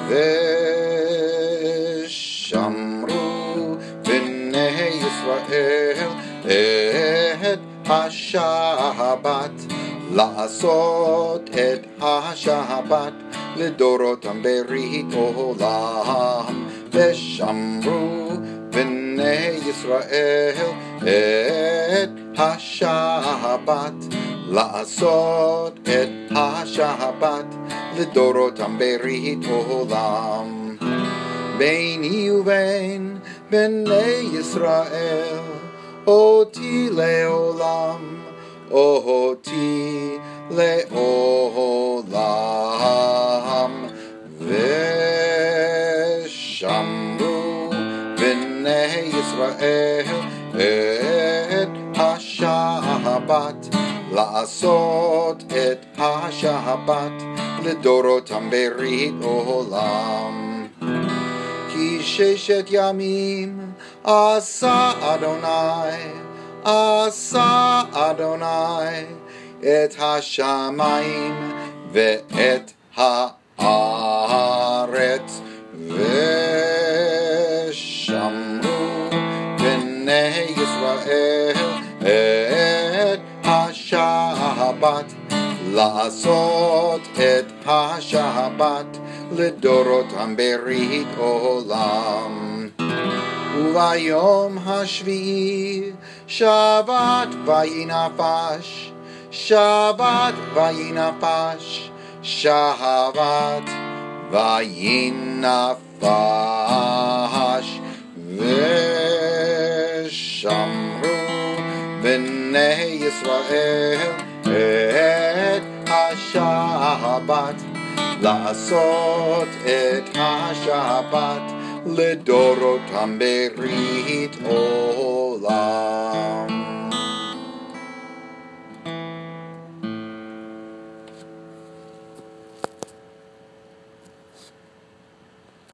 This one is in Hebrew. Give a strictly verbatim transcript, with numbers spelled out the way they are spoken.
ושמרו בני ישראל את השבת, לעשות את השבת לדורותם ברית עולם. ושמרו בני ישראל את השבת, לעשות את השבת לדורותם ברית עולם. ביני ובין בני ישראל אותי לעולם, אותי לעולם. ושמרו בני ישראל את השבת, לעשות את השבת לדורותם ברית עולם. כי ששת ימים עשה אדוני, עשה אדוני את השמיים ואת הארץ. ושמרו בני ישראל את השבת, לעשות את השבת לדורותם ברית עולם. וביום השביעי שבת וינפש, שבת וינפש, שבת וינפש. ושמרו בני ישראל את השבת, לעשות את השבת לדורותם ברית עולם.